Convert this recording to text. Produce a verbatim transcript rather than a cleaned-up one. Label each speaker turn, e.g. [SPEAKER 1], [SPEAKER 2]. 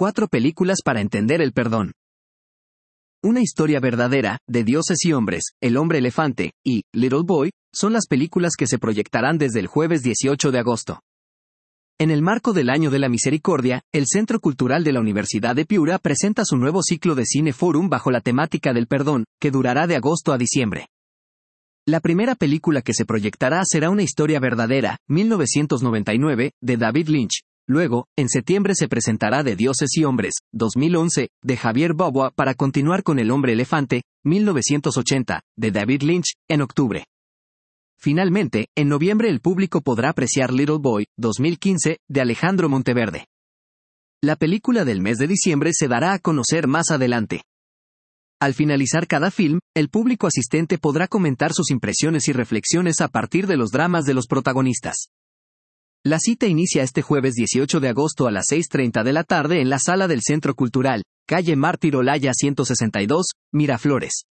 [SPEAKER 1] Cuatro películas para entender el perdón. Una historia verdadera, de dioses y hombres, El hombre elefante, y Little Boy, son las películas que se proyectarán desde el jueves dieciocho de agosto. En el marco del Año de la Misericordia, el Centro Cultural de la Universidad de Piura presenta su nuevo ciclo de Cine Forum bajo la temática del perdón, que durará de agosto a diciembre. La primera película que se proyectará será Una historia verdadera, mil novecientos noventa y nueve, de David Lynch. Luego, en septiembre se presentará De dioses y hombres, dos mil once, de Javier Boboa para continuar con El hombre elefante, mil novecientos ochenta, de David Lynch, en octubre. Finalmente, en noviembre el público podrá apreciar Little Boy, dos mil quince, de Alejandro Monteverde. La película del mes de diciembre se dará a conocer más adelante. Al finalizar cada film, el público asistente podrá comentar sus impresiones y reflexiones a partir de los dramas de los protagonistas. La cita inicia este jueves dieciocho de agosto a las seis treinta de la tarde en la sala del Centro Cultural, calle Mártir Olaya ciento sesenta y dos, Miraflores.